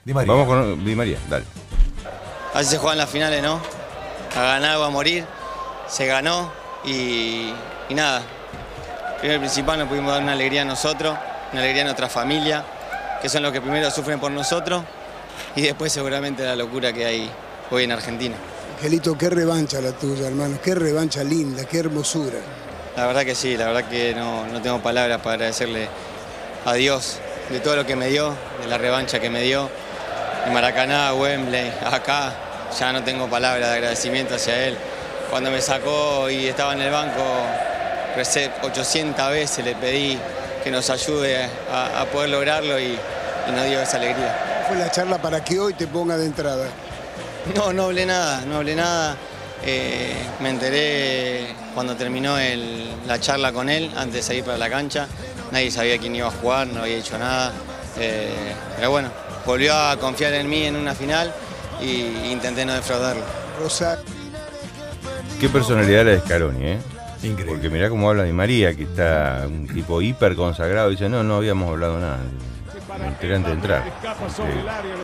Di María. Vamos con Di María, dale. Así se juegan las finales, ¿no? A ganar o a morir. Se ganó y nada. Primero y principal nos pudimos dar una alegría a nosotros, una alegría a nuestra familia, que son los que primero sufren por nosotros, y después seguramente la locura que hay hoy en Argentina. Angelito, qué revancha la tuya, hermano, qué revancha linda, qué hermosura. La verdad que sí, la verdad que no tengo palabras para agradecerle a Dios de todo lo que me dio, de la revancha que me dio, en Maracaná, Wembley, acá, ya no tengo palabras de agradecimiento hacia él. Cuando me sacó y estaba en el banco, 800 veces le pedí que nos ayude a poder lograrlo y nos dio esa alegría. ¿Cómo fue la charla para que hoy te ponga de entrada? No hablé nada. Me enteré cuando terminó la charla con él, antes de salir para la cancha. Nadie sabía quién iba a jugar, no había hecho nada. Pero bueno, volvió a confiar en mí en una final e intenté no defraudarlo. Rosario. Qué personalidad la de Scaroni, ¿eh? Increíble. Porque mirá cómo habla Di María, que está un tipo hiper consagrado, y dice, no habíamos hablado nada. Me enteré antes de entrar.